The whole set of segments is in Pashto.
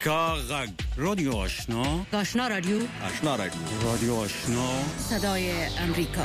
کاغذ رادیو آشنا رادیو رادیو آشنا صدای امریکا.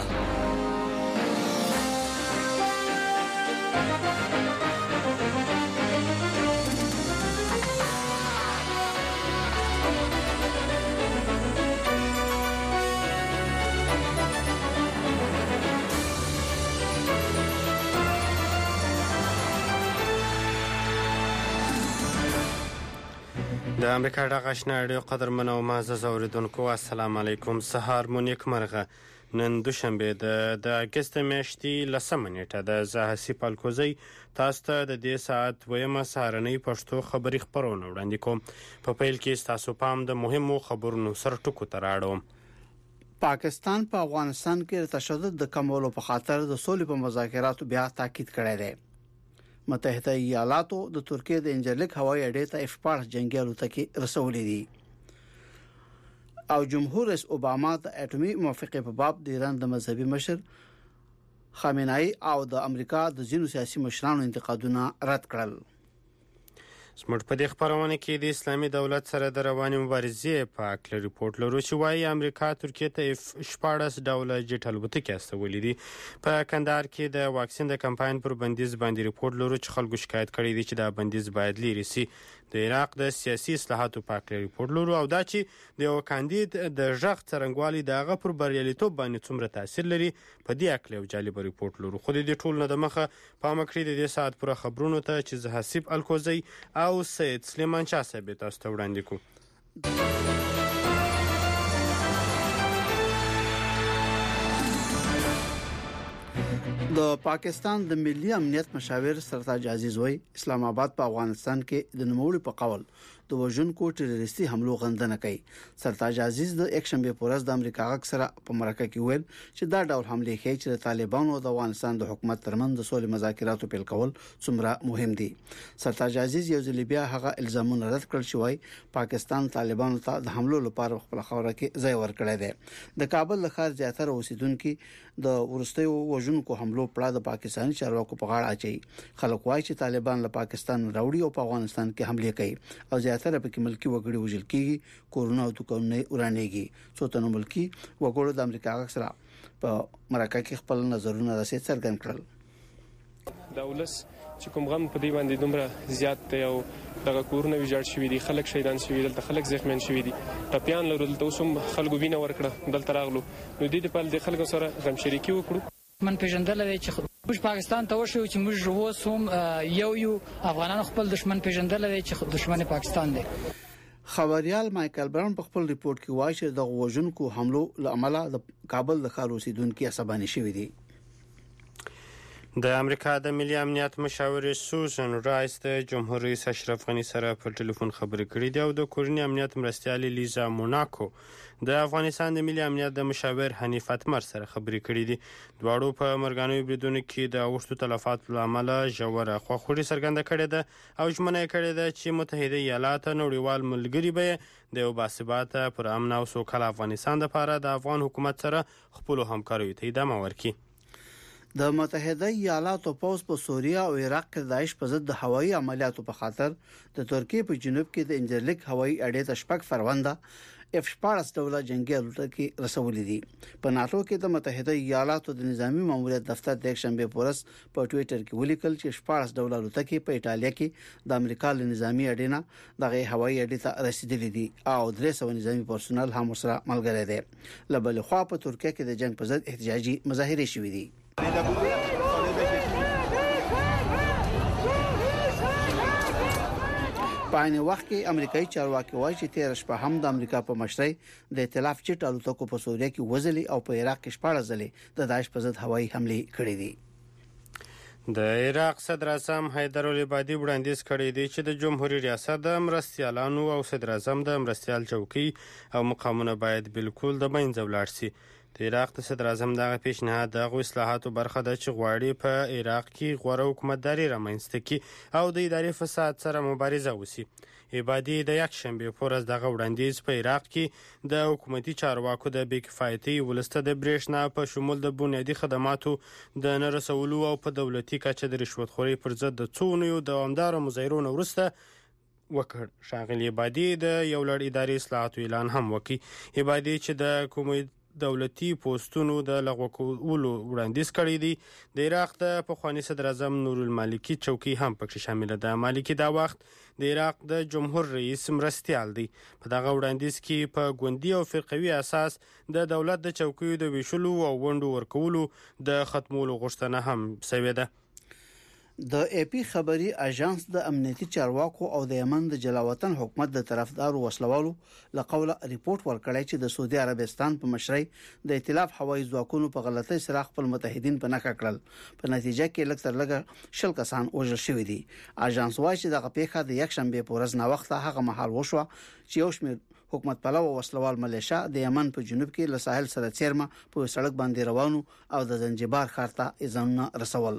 د امریکا د غشنا رادیو قدرمن او معزز اوریدونکو السلام علیکم. سهار مو نیک مرغه. نن دوشنبه د اگست میاشتې 10 نیټه د زاهسی پالکوزی تاسو ته د دې ساعت ویمه سهارنۍ پښتو خبري خبرونه وړاندې کوم. په پیل کې تاسو پام د مهمو خبرونو سر ټکو ته راړو. پاکستان په افغانستان کې تشدد د کمولو په خاطر د سولې په مذاکراتو بیا تاکید کړی دی. متحده ایالاتو د ترکیه د انجرلیک هوایي اډې ته F-14 جنگي الوتکې رسولې دي او جمهور رئیس اوباما د اټومي موافقه په باب د ایران د مذهبي مشر خامنه‌ای او د امریکا د ځینو سیاسي مشرانو انتقادونه رد کړل. سمټ په دې خبرونه کې د اسلامي دولت سره د رواني مبارزې په اړه ریپورت لرو چې وايي امریکا ترکیه ته F-14 ډول جټ الوتکې استولې دي. په کندهار کې د واکسین د کمپاین پر بندیز باندې ریپورت لرو چې خلکو شکایت کړي دي چې دا بندیز باید لري سي. د عراق د سیاسي اصلاحاتو په اړه ریپورت لرو او دا چې د یو کاندید د ژغ څرنګوالي دغه پر بریالیتوب باندې څومره تاثیر لري په دې اړه یو جالب ریپورت لرو. خو د ټول نه د مخه پام کړی د دې ساعت پر خبرونو ته چې زهاسیب الکوزی او سید سلیمان شاه صاحب تاسو ته وړاندې کوم. د پاکستان د ملي امنیت مشاور سرتاج عزیز وای اسلام آباد په افغانستان کې د نوموړي په قول د وژونکو ټیرریستي حملو غندنه کوي. سرتاج عزیز د یک شنبه پورز د امریکا غږ سره په مرکه کې ویل چې دا ډول حمله کوي چې طالبانو او د افغانستان د حکومت ترمنځ د سولې مذاکراتو پیل کول څومره مهم دي. سرتاج عزیز یو ځل بیا هغه الزامونه رد کړل چې وای پاکستان طالبانو ته د حملو لپاره خپل خوره کې ځای ورکړی دی. د کابل له ښار زیاتره اوسیدونکو د ورستیو وژونکو حملو پړه د پاکستاني چارواکو په غاړه اچي. خلک وایي چې طالبان له پاکستان راوړي او په افغانستان کې حمله کوي او زیاتره پکې ملکی وګړي وژل کیږي. کورونه او دکانونه ورانېږي. څو تنو ملکی وګړو د امریکا غږ سره په مرکه کې خپل نظرونه راځي څرګند کړل. د ولس چې کوم غم په دې باندې دومره زیات دی او دغه کورونه ویجاړ شوي دي، خلک شهیدان شوي دي، دلته خلک زخمیان شوي دي، ټپیان لرو، دلته اوس هم خلکو وینه ورکړه دلته راغلو. نو دې په د خلکو سره غم شریکي وکړو. من پیژندل چې موږ پاکستان ته وشو چې موږ روسوم یو افغانانو خپل دشمن پیژندل چې دشمن پاکستان دی. خبريال مايكل براون په خپل ریپورت کې وایي چې د وژونکو حملو لامل د کابل د ښار اوسیدونکو عصباني شوي دي. د امریکا د ملي امنیت مشاور سوزن رایس د جمهور رئیس اشرف غنی سره په ټلیفون خبرې کړې دي او د کورنی امنیت مرستیال لیزا موناکو د افغانستان د ملي امنیت د مشاور حنیف اتمر سره خبرې کړې دي. دواړو په مرګانو بریدونو کې د اوښتو تلفات لامل ژوره خواخوږي څرګنده کړې ده او ژمنه کړې ده چې متحده ایالات نړیوال ملګري به د یو باثباته پر امن او سوکاله افغانستان لپاره د افغان حکومت سره خپل همکاریو ته ادامه ورکړي. د متحده ایالاتو پوز په سوریه او عراق کې داعش په ضد د هوایي عملیاتو په خاطر د ترکیه په جنوب کې د انجرلیک هوایي اډې ته شپږ فرونده F-14 ډول جنگي الوتکې رسولې دي. په ناتو کې د متحده ایالاتو د نظامی ماموریت دفتر د یک شنبه پورس په ټوئیټر کې ولیکل چې F-14 ډول الوتکې په ایټالیا کې د امریکا له نظامی اډې نه دغه هوایي اډې ته رسیدلې دي او 300 نظامی پرسونل هم سره ملګری دي. لبل خو په ترکیه کې د جنگ په ضد احتجاجي مظاهره شوې دي. په عین وخت کې امریکایي چارواکي وایي چې 13 شپه هم د امریکا په مشرۍ د ائتلاف جټ الوتکو په سوریه کې وزلي او په عراق کې 14 ځلې د داعش په ضد هوایي حمله کړې دي. د عراق صدر اعظم حیدر العبادي وړاندیز کړی دی چې د جمهوریت ریاست د مرستیالانو او صدر اعظم د مرستیال چوکۍ او مقامونه باید بالکل د منځه ولاړ شي. د عراق د صدر اعظم دغه پیشنهاد د اصلاحاتو برخه ده چې غواړي په عراق کې غوره حکومتداري رامنځته کړي او د اداري فساد سره مبارزه وکړي. عبادي د یک شنبه پورز دغه وړاندیز په عراق کې د حکومتي چارواکو د بیکفایتي ولسته د برېښنا په شمول د بنیادي خدماتو د نه رسولو او په دولتي کچه د رشوت خورۍ پر ضد د څو نویو دوامداره مظاهرونو وروسته وکړ. ښاغلي عبادي د یو لړ اداري اصلاحاتو اعلان هم وکړ. عبادي چې د کومې دولتي پوسټونو د لغوه کولو وړاندیز کړی دی، د عراق د پخواني صدر اعظم نور المالکي چوکۍ هم پکې شامله ده. مالکي دا وخت د عراق د جمهور رئیس مرستیال دی. په دغه وړاندیز کې په ګوندي او فرقوي اساس د دولت د چوکیو د ویشلو او ونډو ورکولو د ختمولو غوښتنه هم شوې ده. د اي پی خبري اژانس د امنیتي چارواکو او د یمن د جلاوطن حکومت د طرفدارو وسلوالو لقوله ریپورت ورکړی چې د سعودي عربستان په مشرۍ د ائتلاف هوایي ځواکونو په غلطۍ سره خپل متحدین په نخښه کړل. په نتیجه کې لږ تر لږه 10 کسان وژل شوي دي. اژانس وايي چې دغه پیښه د یکشنبه په ورځ ناوخته هغه مهال وشوه چې یو شمېر حکومت پلو وسلوال ملیشا د یمن په جنوب کې له ساحل سره چیرمه په سړک باندې روانو او د زنجبار ښار ته ځانونه رسول.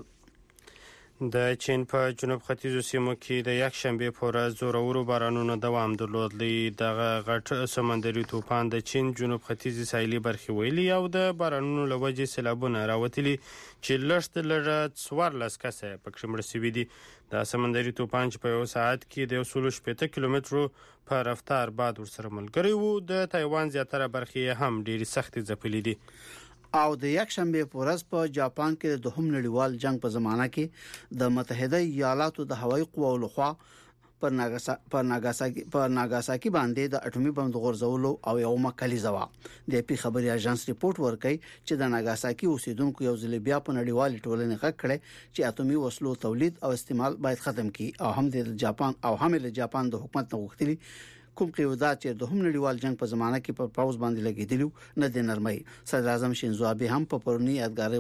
د چین په جنوب ختیځو سیمو کې د یکشنبه په ورځ زورورو بارانونو دوام درلود. دغه غټ سمندري طوفان د چین جنوب ختیځي ساحلي برخې ویلي او د بارانونو له وجې سیلابونه راوتلي چې لږ 14 کسه پکې مړه شوي دي. دا سمندري طوفان چې په یو ساعت کې د 160 کیلومترو په رفتار باد ورسره ملګری وو. د تایوان زیاتره برخې هم ډېری سختې ځپلې دي. او د یکشنبه په ورځ په جاپان کې د دوهم نړیوال جنگ په زمانہ کې د متحده ایالاتو د هوایي قواو لخوا پر ناګاساکي باندې د اټومي بم د غورځولو او یو مکلیزه وا. د پی خبري اژانس ریپورت ورکړي چې د ناګاساکي اوسیدونکو یو ځل بیا په نړیوال ټولنې غږ کړي چې اټومي وسلو تولید او استعمال باید ختم کړي او هم د جاپان او هم له جاپان د حکومت غوښتنې کوم قیودات چې د هم نړیوال جنگ په زمانہ کې په پاوز باندې لګیدلو نه د نرمۍ. صدر اعظم شینزو آبه هم په پرونی یادګاری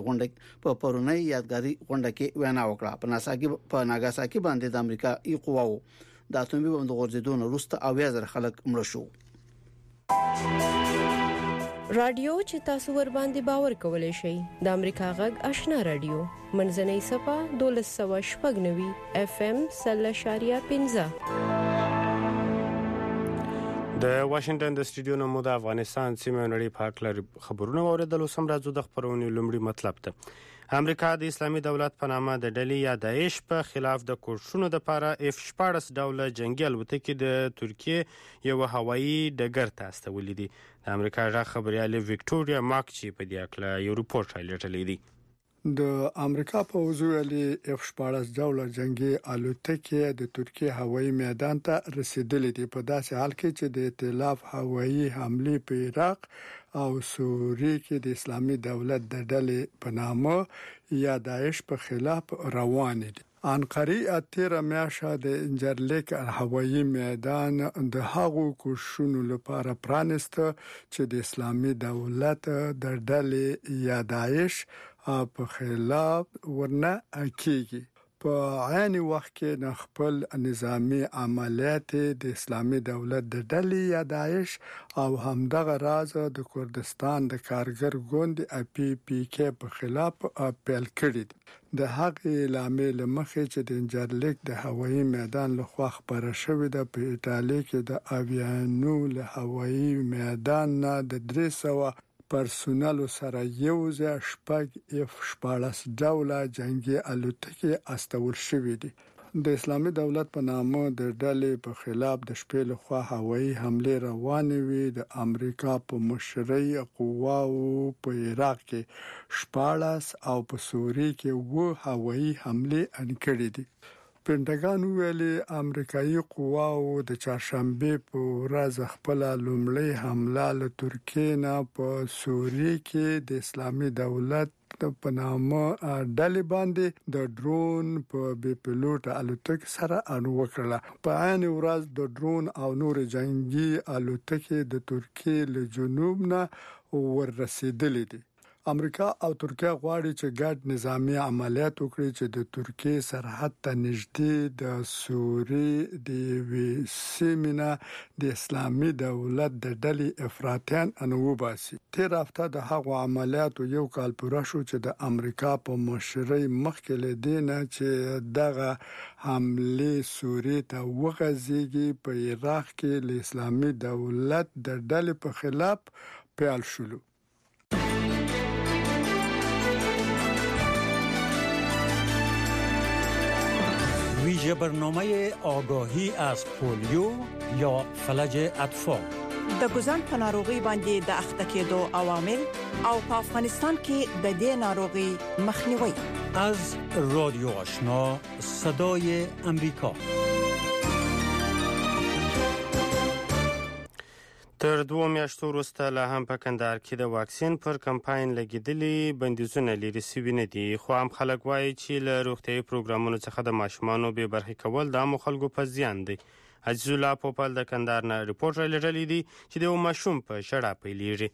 غونډه کې وینا وکړه. په ناګاساکي باندې د امریکا ای قواو د اټومي بم د غورځېدو وروسته 20,000 خلک مړه شو. رادیو چې تاسو ور باندې باور کولای شئ د امریکا غږ آشنا رادیو منځنۍ صفه 1290 اف ام 0.15. د واشنگټن د سټډیو نه مو د افغانستان سیمه نړۍ په اړه خبرونه اوریدل. سم راځو د خبرونې لومړی مطلب ته. امریکا د اسلامي دولت په نامه د ډلې یا داعش په خلاف د کوښښونو لپاره F-14 ډوله جنگي الوتکې د ترکیه یو هوایي ډګر ته استولې دي. د امریکا ژغ خبريال وکټوريا ماکچي په دې اړه یو رپورټ رالیږلی دی. د امریکا پوځ ویلي F-14 ډوله جنگي الوتکې د ترکیه هوایي میدان ته رسیدلې دي په داسې حال کې چې د ائتلاف هوایي حمله په عراق او سوریه کې د اسلامي دولت د ډلې په نامه یا داعش په خلاف روان دي. انقره اتره میاشه د انجرلیک هوایي میدان د هغو کوښښونو لپاره پرانسته چې د اسلامي دولت د ډلې یا داعش په خلاف ورنه کیږي. په عین وخت کې خپل نظامی عملیات د اسلامي دولت د ډلې یا داعش او همدغه راز د کردستان د کارګر ګوند PPK په خلاف پیل کړی دي. د هغې اعلامیې لمخې چې د انجرلیک د هوایي میدان لخوا خبره شوې ده په ایټالیا کې د اویانو له هوایي میدان نه د 300 پرسونل سره یو ځای شپږ F-14 ډوله جنگي الوتکې استول شوې دي. د اسلامي دولت په نامه د ډلې په خلاف د شپې لخوا هوایي حمله روانې وي. د امریکا په مشرۍ قواو په عراق کې 14 او په سوریه کې 2 هوایي حمله انکړې دي. پینټاګان ویلي امریکایي قواو د چهارشنبه په ورځ خپل لومړی حمله له ترکیه نه په سوریه کې د اسلامي دولت په نامه ډلې باندې د ډرون په بي پيلوټ الوتکې سره وکړه. په عین ورځ د ډرون او نور جنگي الوتکې د ترکیه له جنوب نه ورسېدلې دي. امریکا او ترکیه غواړي چې ګډ نظامی عملیات وکړي چې د ترکیه سرحد ته نږدې د سوریه د سیمه د اسلامي دولت د ډلې افراطیان انوباسي. تیر هفته د هغو عملیاتو یو کال پوره شو چې د امریکا په مشرۍ مخکې له دینه چې دغه حمله سوریه ته وغځيږي په عراق کې له اسلامي دولت د ډلې په خلاف پیل شول. ویژه برنامه آگاهی از پولیو یا فلج اطفال. د ګوزن په ناروغي باندې د اخته کېدو عوامل او په افغانستان کې د دې ناروغي مخنیوي. از رادیو آشنا صدای امریکا. تر 2 میاشتو وروسته لا هم په کندهار کې د واکسین پر کمپاین لګیدلي بندیزونه لري سوي نه دي، خو هم خلک وایي چې له روغتیايي پروګرامونو څخه د ماشومانو بې برخې کول د عامو خلکو په زیان دی. عزیز الله پوپل د کندهار نه ریپورټ رالیږلی دی چې د یو ماشوم په ژړا پیلېږي.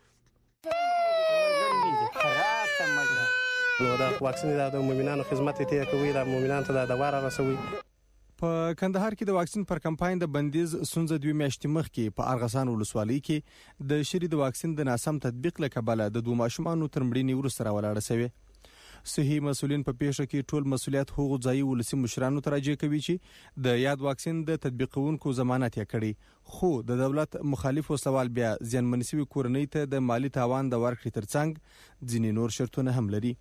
نو د واکسین د مومنانو خدمت ته کوي، د مومنانو ته د دواره رسوي. په کندهار کې د واکسین پر کمپاین د بندیز سنځ 2 میاشتې مخکې په ارغسان ولسوالۍ کې د شری د واکسین د ناسم تطبیق له کبله د 2 ماشومانو تر مړینې وروسته راولاړه شوې. صحي مسولین په پیښه کې ټول مسولیت هغو ځایي ولسي مشرانو ته راجع کوي چې د یاد واکسین د تطبیقونکو ضمانت یې کړی، خو د دولت مخالف وسوال بیا ځانمنې شوي کورنۍ ته د مالی تاوان د ورکړې ترڅنګ ځینې نور شرطونه هم لري.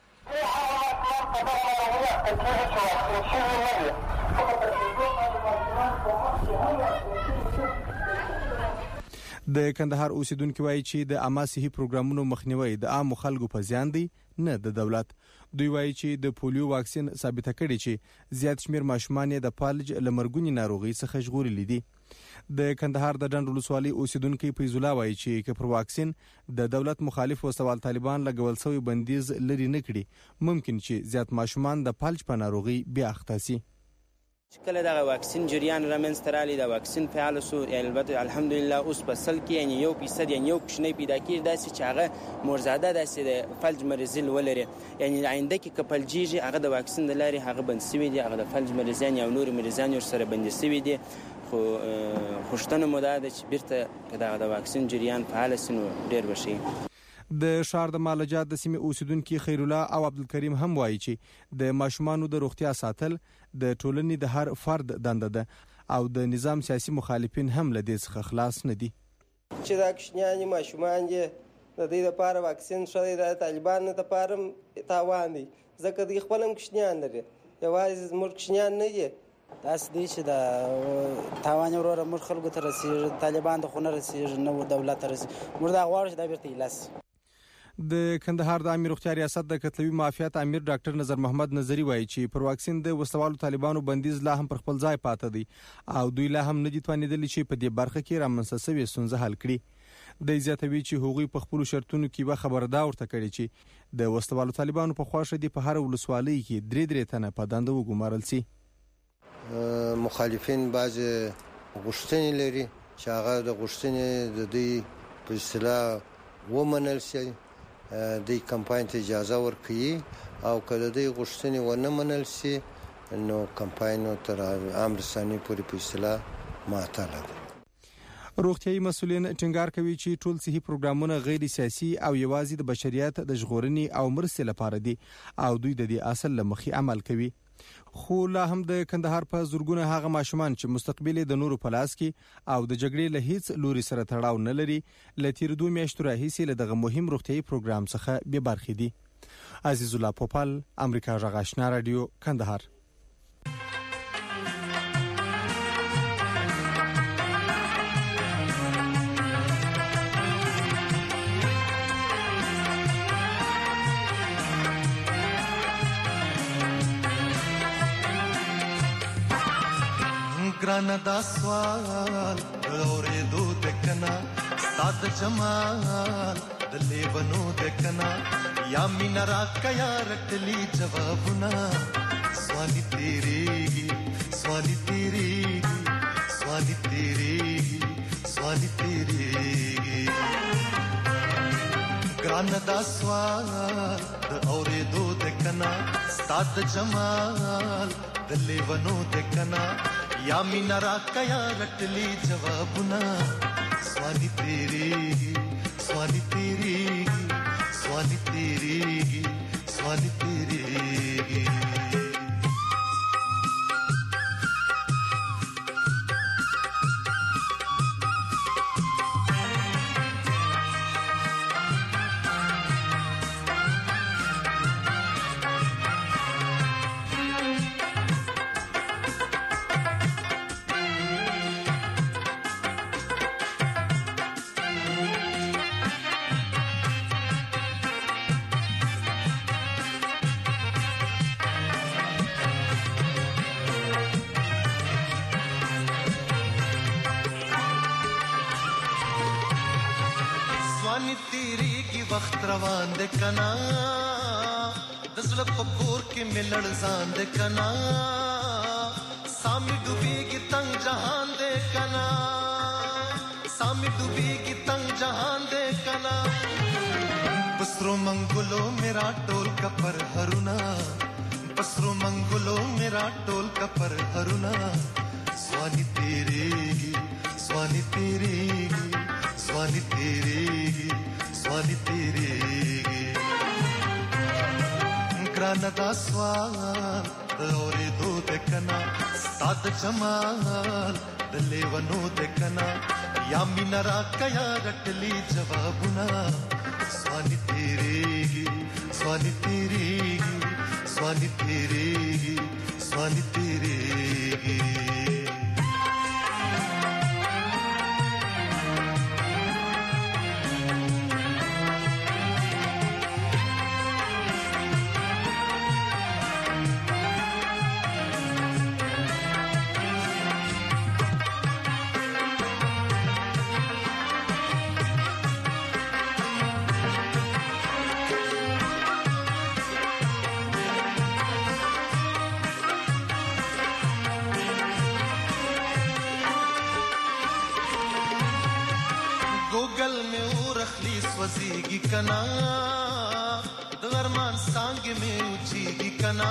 د کندهار اوسیدونکو وایي چې د عامه صحي پروګرامونو مخنیوي د عام خلکو په زیان دی نه د دولت. دوی وایي چې د پولیو واکسین ثابته کړي چې زیات شمیر ماشومان د فالج لمرګونی ناروغي څخه ژغورلي دي. د کندهار د ډنډ ولسوالۍ اوسیدونکو فیض الله وایي چې که پر واکسین د دولت مخالف وسوال طالبان لګول شوی بندیز لري نه کړي، ممکن چې زیات ماشومان د فالج په ناروغي بیا اخته شي. کله دا واکسین جریان رامنځته رالی، دا واکسین فعال شو، یعنی البته الحمدلله اوس په سل کې یعنی 1% یعنی یو کوچنی پیدا کیږي داسې چې هغه مرزاده داسې د فلج مریض ولري، یعنی آینده کې کپلجیږي هغه د واکسین د لارې هغه بند شوی دی، هغه د فلج مریضان یا نور مریضان ور سره بند شوی دي. خو خوشتنه مو ده چې بیرته کدا د واکسین جریان فعال شنو ډیر بشي. د شهر د مالجات د سیمې اوسیدونکو خیر الله او عبدالکریم هم وایي چې د ماشومانو د روغتیا ساتل د ټولنې د هر فرد دنده ده او د نظام سیاسي مخالفین هم له دې څخه خلاص نه دي. چې دا کوچنیان ماشومان دي د دې لپاره واکسین شوی د طالبانو لپاره تاوان دی، ځکه دوی خپل هم کوچنیان لري، یوازې زموږ کوچنیان نه دي. داسې دی چې د تاوان وروره موږ خلکو ته رسېږي، طالبان ته خو نه رسېږي، نه دولت ته رسېږي. موږ دا غواړو چې دا بیرته ایله د کندهار د عامه روغتیا ریاست د کتلوي معافیت امیر ډاکټر نظر محمد نظری وایي چې پر واکسین د وسوالو طالبانو بندیز لا هم پر خپل ځای پاتې دی او دوی لا هم نه دي توانیدلی چې په دې برخه کې رامنځته شوې ستونزه حل کړي. د زیاتوي چې هغوی په خپل شرطونو کې به خبردار ورته کړي چې د وسوالو طالبانو په خواشه دي په هر ولسوالۍ کې درې تنه په دنده وګمارل شي. مخالفین بعض غوښتنې لري چې هغه د غوښتنې د دې په اصطلاح ومنل شي، د کمپاین ته اجازه ورکړي او کله د غوښتنې ونه منل شي نو کمپاین تر عام رسنۍ پورې په اصطلاح معطل دي. روغتیايي مسولین ټینګار کوي چې ټول صحي پروګرامونه غیر سیاسي او یوازې د بشریت د ژغورنې او مرستې لپاره دي او دوی د دې اصل لمخې عمل کوي. خو لا هم د کندهار په زورګونه هغه ماشومان چې مستقبل د نورو په لاس کې او د جګړې له هیڅ لوري سره تړاو نه لري له تیر 2 میاشتو راهیسې له دغه مهم روغتیايي پروګرام څخه بې برخې دي. عزیز الله پوپل، امریکا غږ آشنا رادیو، کندهار. ګرانه دا سوال اورېدو د کنا ستاد جمال د لیونو د کنا یا مینا راکیا رټلی جوابونه سوالی تیریږي سوالی تیریږي سوالی تیریږي سوالی تیریږي ګرانه دا سوال اورېدو د کنا ستاد جمال د لیونو د کنا یا مینا راکیا رټلی جوابونه سوالی تیریږي سوالی تیریږي سوالی تیریږي سوالی تیریږي. سوانی تیریږي وخت روان دې کنا د زړه په کور کې مې لړزان دې کنا سامي ډوبېږي تنگ جهان دې کنا سامي ډوبېږي تنگ جهان دې کنا پسرو منګلو میرا ټول کپر هرونا پسرو منګلو میرا ټول کپر هرونا سوانی تیریږي سوانی تیریږي سوانی تیریږي سوانی تیریږي ګرانه دا سوال اورې دود کنا ستاد جمال د لیونو د کنا یا مینا را کیا رټلی جوابونه سوانی تیریږي سوانی تیریږي سوانی تیریږي سوانی تیریږي وزیږي کنا د ارمان څنګه مې اوچېږي کنا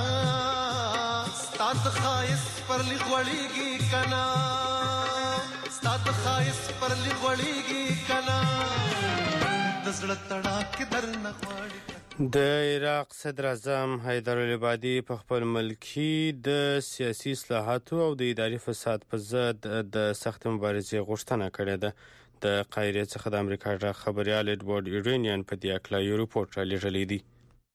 ستاد خایس پر لغړېږي کنا ستاد خایس پر لغړېږي کنا د زړه تړاک درنه غواړي د عراق صدر اعظم حیدر العبادي په خپل ملکی د سیاسي اصلاحاتو او د اداري فساد په ضد د سخت مبارزې غوښتنه کړې ده. د قاهرې څخه د امریکا ډاک خبريال ادوارد ایرانیان په دې اړه یو رپورټ را لېږلی دی.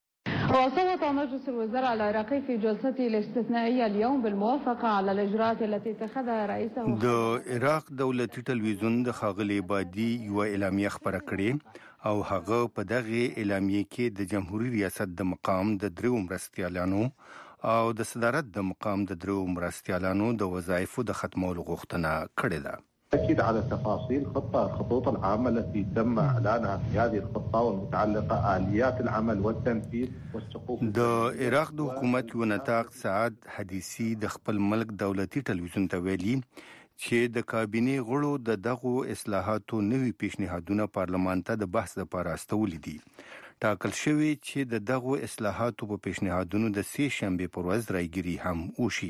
وصوت مجلس الوزراء العراقي في جلسته الاستثنائية اليوم بالموافقة على الإجراءات التي اتخذها رئيسه. د عراق دولتي ټلویزیون د ښاغلي عبادي یو اعلامیه خبره کړې او هغه په دغه اعلامیه کې د جمهوریت ریاست د مقام د درو مرستیالانو او د صدارت د مقام د درو مرستیالانو د وظایفو د ختمولو غوښتنه کړې ده. أكيد على تفاصيل الخطوط العامة التي تم إعلانها في هذه الخطة والمتعلقة آليات العمل والتنفيذ والسقوط. د عراق د حکومت یو نطاق سعد حدیثي د خپل ملک دولتي ټلویزیون ته ویلي چې د کابینې غړو د دغو اصلاحاتو نوي پیشنهادونه پارلمان ته د بحث لپاره استولي دي. ټاکل شوی چې د دغو اصلاحاتو په پیشنهادونو د سې شنبه پر ورځ رايګيري هم وشي.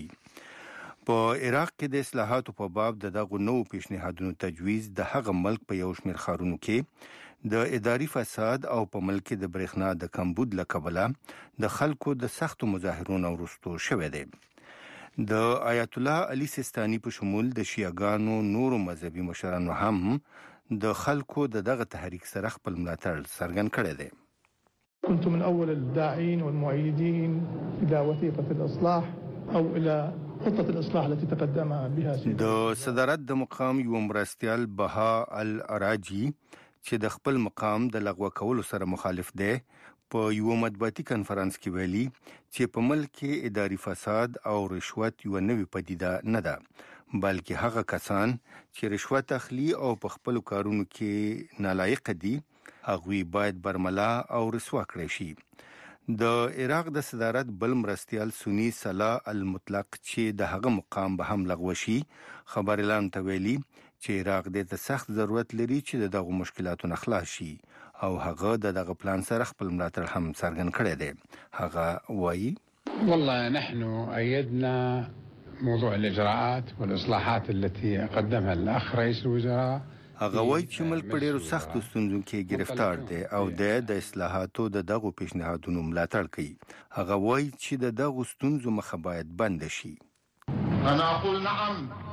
په عراق کې د اصلاحاتو په باب د دغو نوو پیشنهادونو تجویز د هغه ملک په یو شمېر ښارونو کې د اداري فساد او په ملک کې د برېښنا د کمبود له کبله د خلکو د سختو مظاهرونو وروسته شوی دی. د آیت الله علي سیستاني په شمول د شیعاګانو نورو مذهبي مشرانو هم د خلکو د دغه تحریک سره خپل ملاتړ څرګند کړی دی. كنت من أول الداعين والمؤيدين إلى وثيقة الإصلاح أو إلى خطة الإصلاح التي تقدم بها د صدارت د مقام یو مرستیال بها العراجي چې د خپل مقام د لغوه کولو سره مخالف دی په یو مطبوعاتي کانفرنس کې ویلي چې په ملک کې اداري فساد او رشوت یو نوې پدیده نه ده بلکې هغه کسان چې رشوت اخلي او په خپل کارونو کې نالایق دي هغوی باید برملا او رسوا کړي شي. د عراق د صدارت بل مرستیال سنی صلاح المطلق چې د هغه مقام به هم لغوه شي خبر اعلان ته ویلي چې عراق د سخت ضرورت لري چې دغه مشکلاتو نه خلاص شي او هغه دغه پلان سره خپل ملاتړ هم څرګند کړی دی. هغه وایي والله نحن أيدنا موضوع الإجراءات والإصلاحات التي قدمها الأخ رئيس الوزراء. هغه وایي چې ملک په ډیرو سختو ستونزو کې گرفتار دی او د اصلاحاتو د دغو پیشنهادونو ملاتړ کوي. هغه وایي چې د دغو ستونزو مخه باید بند شي. أنا أقول نعم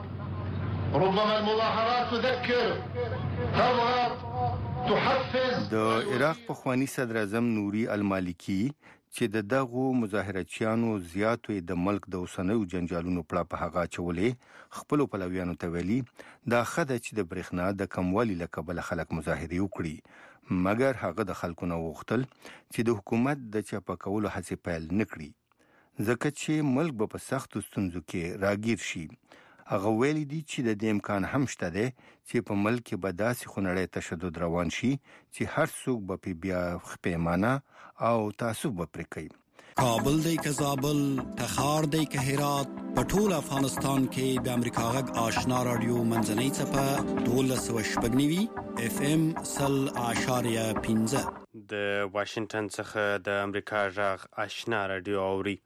ربما المظاهرات تذكر تضغط تحفز. د عراق پخوانی صدر اعظم نوري المالکی چې د دغو مظاهرچیانو زیاتو د ملک د اوسنیو جنجالونو پړه په هغه چولې خپل پلویانو ته ویلي دا خدای چې د برېښنا د کموالي له کبله خلک مظاهره وکړي مګر هغه د خلکو نه وغوښتل چې د حکومت د چاپه کولو هڅې پیل نکړي ځکه چې ملک به په سختو ستونزو کې راګیر شي. هغه ویلي دي چې د دې امکان هم شته دی چې په ملک کې به داسې خونړی تشدد روان شي چې هر څوک به په بیا پیمانه او تعصب به پرې کوي. کابل دی که زابل، تخار دی که هرات، په ټول افغانستان کې د امریکا غږ آشنا رادیو منځنۍ څپه 1290 FM 0.15 د واشنگټن څخه د امریکا غږ آشنا رادیو اوري.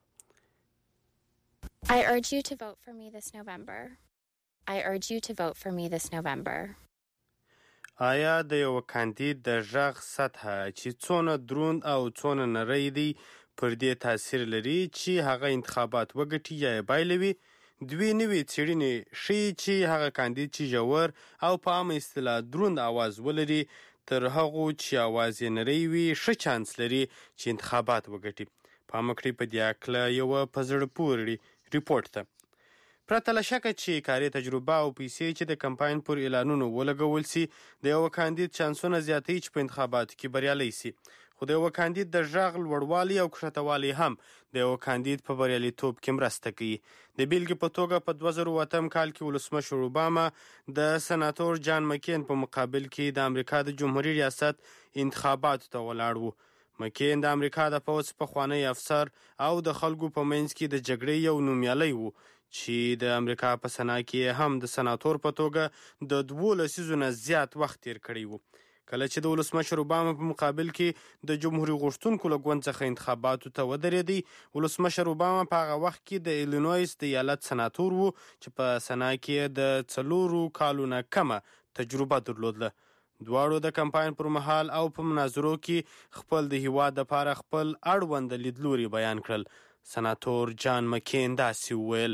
I urge you to vote for me this November. I urge you to vote for me this November. آیا د یو کاندید د غږ سطحه چې څونه دروند او څونه نری دی پر دې تاثیر لري چې هغه انتخابات وګټي یا بایلوي؟ دوی نوې څېړنې ښیي چې هغه کاندید چې ژور او په عامه اصطلاح دروند آواز ولري تر هغو چې آواز یې نری وي ښه چانس لري چې انتخابات وګټي. پام وکړئ په دې هکله یوه په زړه پورې ریپورټ ته. پرته له شکه چې کاري تجربه او پیسې چې د کمپاین پر اعلانونو ولګول سي د یو کاندید چانسونه زیاتوي چې په انتخاباتو کې بریالی سي، خو د یو کاندید د غږ لوړوالی او کښتوالی هم د یو کاندید په بریالیتوب کې مرسته کوي. د بیلګې په توګه په 2008 کال کې ولسمشر اوباما د سناتور جان مکین په مقابل کې د امریکا د جمهوریت ریاست انتخاباتو ته ولاړ و. مکین د امریکا د پوځ پخوانی افسر او د خلکو په منځ کې د جګړې یو نومیالی و چې د امریکا په سنا کې هم د سناتور په توګه د 2 لسیزو زیات وخت تیر کړی و. کله چې د ولسمشر اوباما په مقابل کې د جمهوریت غوښتونکو له ګوند څخه انتخاباتو ته ودرېدی، ولسمشر اوباما په هغه وخت کې د ایلینویس د ایالت سناتور و چې په سنا کې د 4 کالو نه کمه تجربه درلوده. دواړو د کمپاین پر مهال او په مناظرو کې خپل د هیواد لپاره خپل اړوند لیدلوري بیان کړل. سناتور جان مکین داسې وویل: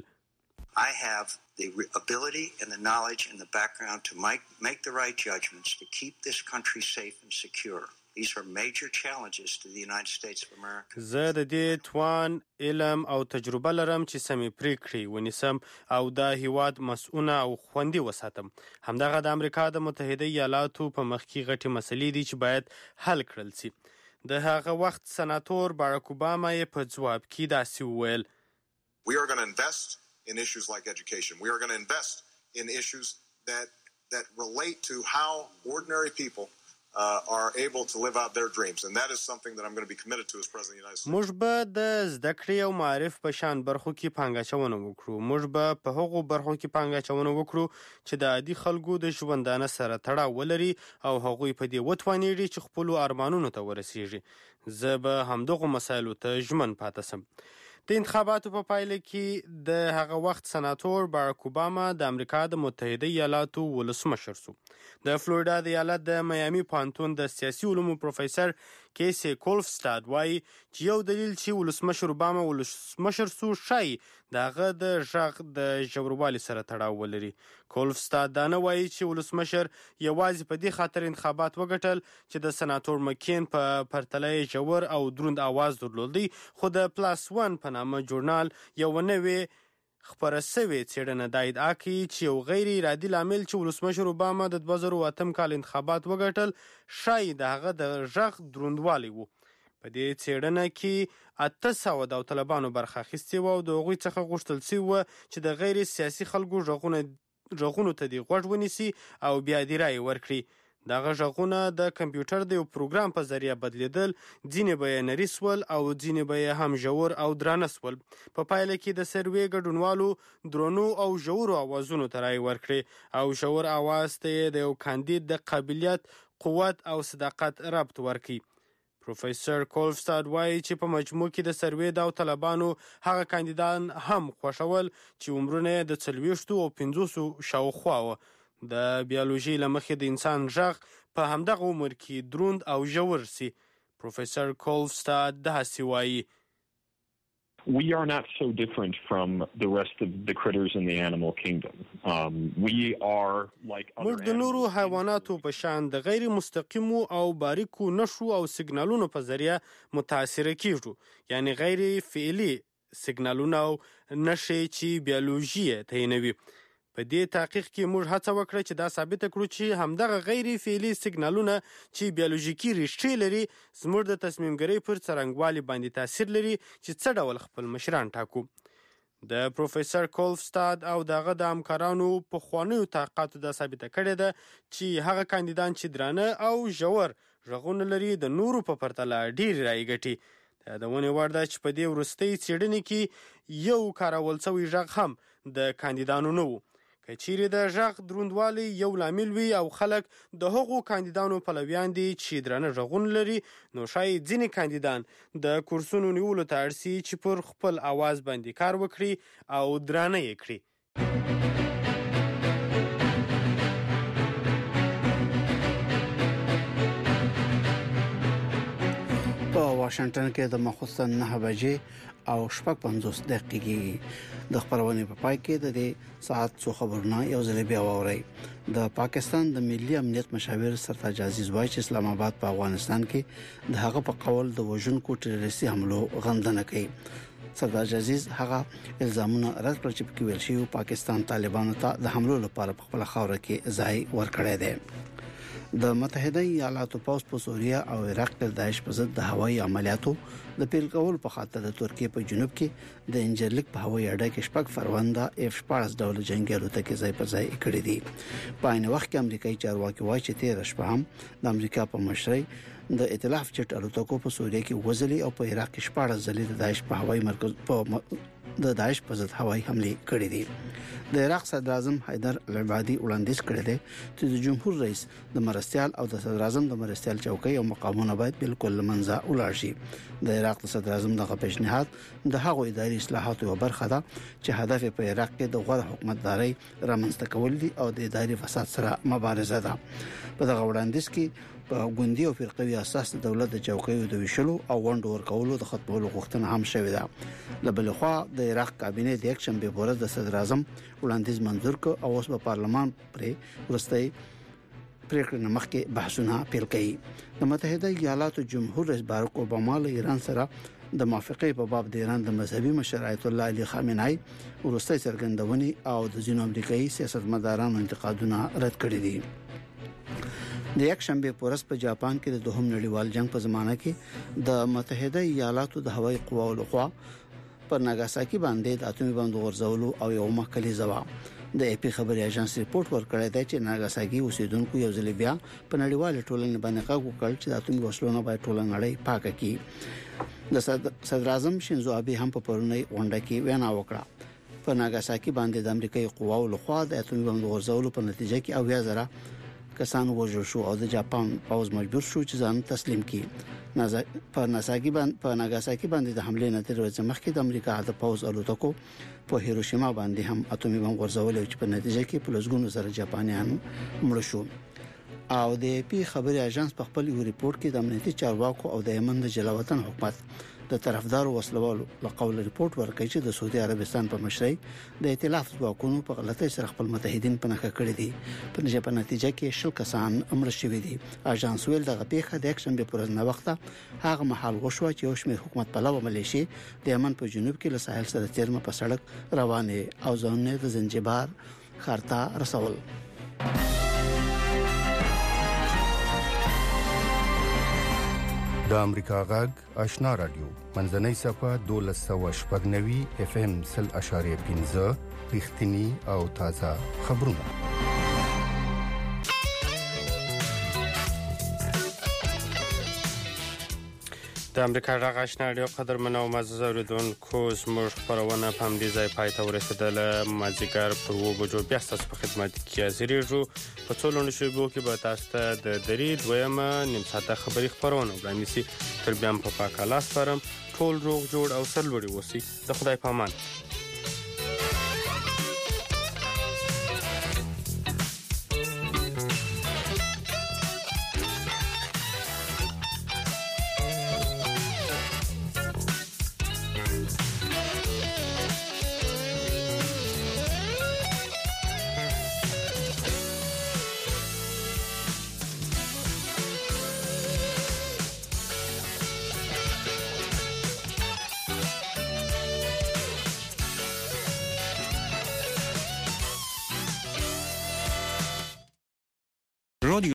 I have the ability and the knowledge and the background to make the right judgments to keep this country safe and secure. These are major challenges to the United States of America. زه د دې توان، علم او تجربه لرم چې سمې پریکړې ونیسم او دا هیواد مسؤونه او خوندي وساتم. همدغه د امریکا د متحده ایالاتو په مخ کې غټې مسلې دي چې باید حل کړل سي. د هغه وخت سناتور باراک اوباما یې په ځواب کې داسې وویل: We are going to invest in issues like education. We are going to invest in issues that relate to how ordinary people are able to live out their dreams, and that is something that I'm going to be committed to as President of the United States. موږ به د زده کړې او معرف په شان برخو کې پانګاچونه وکړو. موږ به په هغو برخو کې پانګاچونه وکړو چې د عادي خلکو د ژوندانه سره تړاو ولري او هغوی په دې وتوانیږي چې خپلو ارمانونو ته ورسیږي. زه به همدغو مسایلو ته ژمن پاتې سم. د انتخاباتو په پایله کې د هغه وخت سناتور باراک اوباما د امریکا د متحده ایالاتو ولسمشر شو. د فلوریدا د ایالت د میامي پوهنتون د سیاسي علومو پروفیسور کیسی کولفستاد وایي چې یو دلیل چې ولسمشر اوباما ولسمشر شو شایي د هغه د غږ د ژوروالي سره تړاو ولري. کولفستاد دا نه وایي چې ولسمشر یوازې په دې خاطر انتخابات وګټل چې د سناتور مکین په پرتله ژور او دروند آواز درلودی، خو د پلاس ون په نامه ژورنال یو نوې خبره سوي څېړنه دا ادعا کوي چې یو غیر ارادي لامل چې ولسمشر اوباما د 2008 کال انتخابات وګټل شایي د هغه د غږ دروندوالی و. په دې څېړنه کې 800 داوطلبانو برخه اخیستې وه او د هغوی څخه غوښتل سوي وه چې د غیر سیاسي خلکو غږونو ته دې غوږ ونیسي او بیا دې رایې ورکړي. دغه غږونه د کمپیوټر د یو پروګرام په ذریعه بدلیدل، ځینې به یې نري سول او ځینې به یې هم ژور او درانه سول. په پایله کې د سروې ګډونوالو درنو او ژورو اوازونو ته رایې ورکړې او ژور اواز ته یې د یو کاندید د قابلیت، قوت او صداقت ربط ورکړي. پروفیسور کولفستاد وایي چې په مجموع کې د سروې داوطلبانو هغه کاندیدان هم خوښول چې عمرونه یې د 40 او 50 شاوخوا وه. د بیولوژي له مخې د انسان غږ په همدغه عمر کې دروند او ژور سي. پروفیسور کولفستاد داسې وایي: We are not so different from the rest of the critters in the animal kingdom. We are like other موږ د نورو حیواناتو په شان د غیر مستقیمو او باریکو نښو او سیګنالونو په ذریعه متاثره کیږو، یعنی غیر فعلي سیګنالونه او نښې چې بیولوژي تعینوي. په دې تحقیق کې موږ هڅه وکړه چې دا ثابته کړو چې همدغه غیر فعلي سیګنالونه چې بیولوژیکي ریښې لري زموږ د تصمیم ګیرۍ پر څرنګوالي باندې تاثیر لري چې څه ډول خپل مشران ټاکو. د پروفیسر کولفستاد او دغه د همکارانو پخوانیو تحقیقاتو دا ثابته کړې ده چې هغه کاندیدان چې درانه او ژور غږونه لري د نورو په پرتله ډېرې رایې ګټي. د یادونې وړ ده چې په دې وروستۍ څېړنې کې یو کارول شوی غږ هم د کاندیدانو نه و. که چیرې د غږ دروندوالی یو لامل وي او خلک د هغو کاندیدانو پلویان دي چې درانه غږونه لري، نو شاید ځینې کاندیدان د کورسونو نیولو ته اړ سي چې پر خپل اواز باندې کار وکړي او درانه یې کړي. په واشنگټن کې د مخصوصا 9 بجې او 55 دقیقې د خبرونې په پای کې د دې ساعت څو خبرونه یو ځل بیا واوري. د پاکستان د ملي امنیت مشاور سرتاج عزیز وایي چې اسلام آباد په افغانستان کې د هغه په قول د وژونکو ټیرریستي حملو غندنه کوي. سرتاج عزیز هغه الزامونه رد کړ چې په ویل شي پاکستان طالبانو ته د حملو لپاره په خپل خاور کې ځای ورکړی دی. د متحده ایالاتو پوځ په سوریه او عراق کې د داعش په ضد د هوایي عملیاتو د پیل کولو په خاطر د ترکیې په جنوب کې د انجرلیک په هوایي اډه کې شپږ فرونده F-14 ډول جنگي الوتکې ځای پر ځای کړې دي. په عین وخت کې امریکایي چارواکي وایي چې 13 شپه هم د امریکا په مشرۍ د ائتلاف جټ الوتکو په سوریه کې وزلي او په عراق کې 14 ځلې د داعش په هوایي مرکز د داعش په ضد هوایي حمله کړې دي. د عراق صدر اعظم حیدر العبادي وړاندیز کړی دی چې د جمهور رئیس د مرستيال او د صدر اعظم د مرستيال چوکۍ او مقامونه باید بالکل لمنځه ولاړ شي. د عراق د صدر اعظم دغه پیشنهاد د هغو اداري اصلاحاتو یو برخه ده چې هدف په عراق کې د غوړ حکومتداري رامنځته کول دي او د اداري فساد سره مبارزه ده. په دغه وړاندیز کې په ګوندي او فرقوي اساس د دولت د چوکیو د ویشلو او وند ورکولو د ختمولو غوښتنه هم شوې ده. لبلخوا د عراق کابینه د یک شنبه په ورځ د صدر اعظم وړاندیز منظور کړ او اوس په پارلمان پرې ورستۍ پریکړه مخکې بحثونه پیل کړي. د متحده ایالاتو جمهور رئیس باراک اوباما له ایران سره د موافقې په باب د ایران د مذهبي مشر آیت الله علي خامنه‌ای ورستۍ څرګندونې او د ځینو امریکایي سیاستمدارانو انتقادونه رد کړي دي. د یک شنبه پورس په جاپان کې د دوهم نړیوال جنگ په زمانه کې د متحده ایالاتو د هوایي قواو لخوا پر ناګاساکي باندې د اتومي بم غورځولو او یو محکلي زوا. د اپی خبري اژانس ریپورت ورکړی دی چې ناګاساکي اوسیدونکو یو ځل بیا په نړیوال ټولنې باندې غږ وکړ چې د اتومي وسلو باید ټوله نړۍ پاکه کړي. د صدر اعظم شینزو ابي هم په پرونی غونډه کې وینا وکړه. په ناګاساکي باندې د امریکایي قواو لخوا د اتومي بم غورځولو په نتیجه کې او 1000 کسان وژل شو او د جاپان پوځ مجبور شو چې ځان تسلیم کړي. په ناګاساکي باندې د حمله نتیجه مخکې د امریکا د پوځ الوتکو په هیروشیما باندې هم اتومي بم غورځول چې په نتیجه کې په لږونو سره جاپانیان مړ شو. او د پی خبري اژانس په خپل یو ریپورت کې د امنیتي چارواکو او د یمن د جلاوطن حکومت د طرفدارو وسلوالو لقول ریپورت ورکړي چې د سعودي عربستان په مشرۍ د ائتلاف ځواکونو په غلطۍ سره خپل متحدین په نخښه کړی دي. په نتیجه کې 10 کسان مړه شوي دي. اژانس ویل دغه پیښه د یک شنبه پر ورځ نه وخته هغه محل وشو چې یو شمېر حکومت پلوه ملیشي د یمن په جنوب کې له ساحل سره تیرمه په سړک روانه او ځانونه د زنجبار خارتا رسول. د امریکا غږ آشنا رادیو منځنۍ صفه 1290 FM 0.15 رښتینی او تازه خبرونه. د امریکا غږ آشنا رادیو قدرمنو او معزز اوریدونکو زموږ خپرونه په همدې ځای پای ته ورسېدله. مازدیګر پر 2 بجو بیا ستاسو په خدمت کې حاضرېږو. په څو لنډو شېبو کې به تاسو ته د درې دویمه نیم ساعته خبري خپرونه وړاندې شي. تر بیا هم په پاک الله سپارم. ټول روغ جوړ او سرلوړي اوسئ. د خدای په امان.